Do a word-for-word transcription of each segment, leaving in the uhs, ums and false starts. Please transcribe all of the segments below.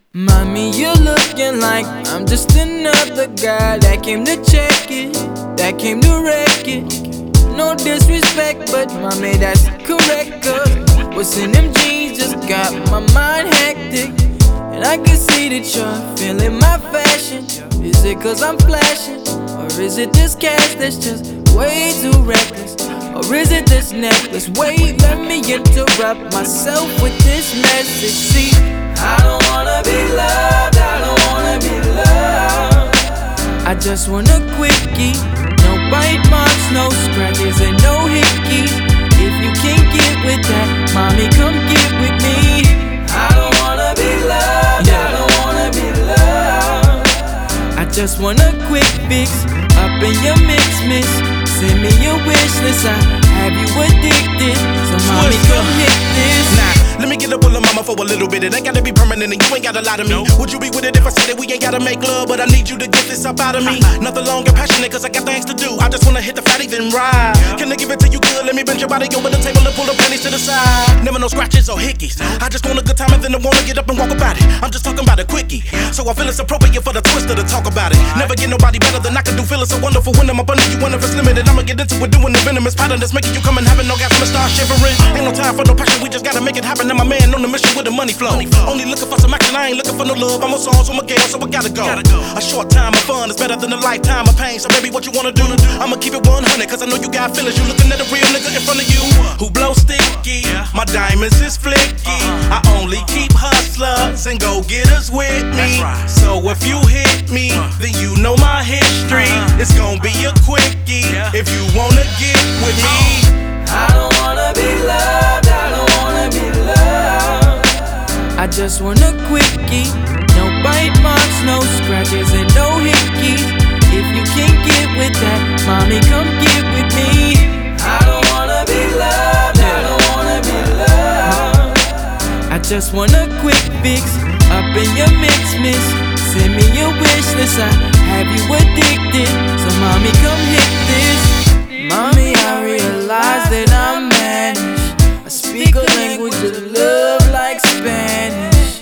Mommy, you're looking like I'm just another guy that came to check it, that came to wreck it. No disrespect, but mommy, that's correct. Cause what's in them jeans just got my mind hectic. And I can see that you're feeling my fashion. Is it cause I'm flashing? Or is it this cash that's just way too reckless? Or is it this necklace? Wait, let me interrupt myself with this message. See, I don't wanna be loved, I don't wanna be loved. I just want a quickie, no bite marks, no scratches and no hickeys. If you can't get with that, mommy, come get with me. I don't wanna be loved, yeah. I don't wanna be loved. I just want a quick fix, up in your mix, miss. Send me your wish list, I have you addicted. So mommy, come hit this. Nah, let me get up with the mama for a little bit. It ain't gotta be permanent and you ain't gotta lie to me. Would you be with it if I said that we ain't gotta make love? But I need you to get this up out of me. Nothing long and passionate cause I got things to do. I just wanna hit the fatty then ride. Can I give it to you good? Let me bend your body over the table and pull the panties to the side. Never no scratches or hickeys. I just want a good time and then I wanna get up and walk about it. I'm just talking about a quickie. So I feel it's appropriate for the twister to talk about it. Never get nobody better than I can do. Feel it's so wonderful when I'm up under you. When if it's limited, I'ma get into it doing the venomous pattern that's making you come and having no gas and start shivering. Ain't no time for no passion, we just gotta make it happen. I'm a man on the mission with the money flow. Only looking for some action, I ain't looking for no love. I'm a song, so I'm a girl, so I gotta go. A short time of fun is better than a lifetime of pain. So baby, what you wanna do? I'ma keep it one hundred, cause I know you got feelings. You looking at a real nigga in front of you who blow sticky. My diamonds is flicky. I only keep hustlers and go-getters with me. So if you hit me, then you know my history. It's gonna be a quickie if you wanna get with me. I don't wanna be loved, I don't wanna be loved. I just want a quickie, no bite marks, no scratches and no hickeys. If you can't get with that, mommy, come get with me. I don't wanna be loved, I don't wanna be loved. I just want a quick fix, up in your mix, miss. Send me your wish list, I have you addicted. So mommy, come hit this. Mommy, I realize that I'm managed. I speak a language of love like Spanish.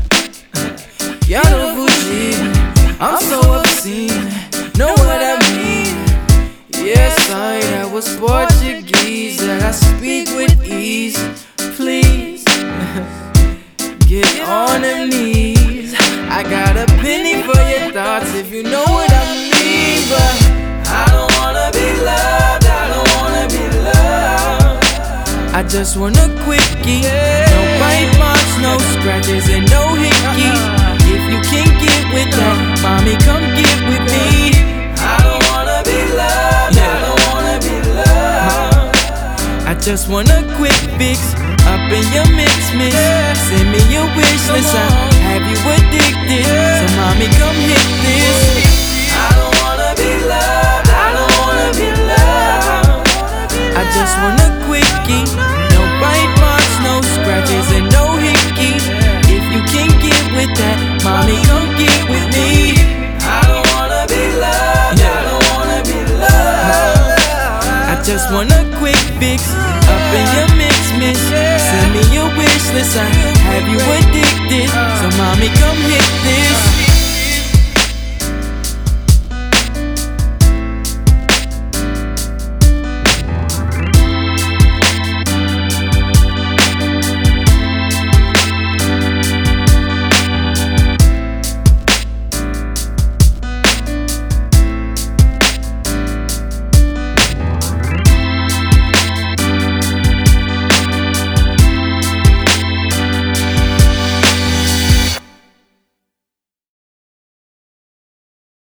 Y'all know Fuji, I'm so obscene. Know what I mean? Yes, sorry, that was Portuguese that I speak with ease. Please, get on the knees. I got a penny for your thoughts if you know what I mean. But I don't wanna be loved, I don't wanna be loved. I just want a quickie, no bite marks, no scratches and no hickeys. If you can't get with that, mommy, come get with me. I don't wanna be loved, I don't wanna be loved. I just want a quick fix, up in your mix, miss. Send me your wish list, I have you addicted. So mommy, come hit this. I don't wanna be loved, I don't wanna be loved. I just want a quickie, no bite marks, no scratches and no hickeys. If you can't get with that, mommy, come get with me. I don't wanna be loved, I don't wanna be loved. I just want a quick fix, up in your mix, miss. Send me your wish list, I have you addicted. So mommy, come hit this.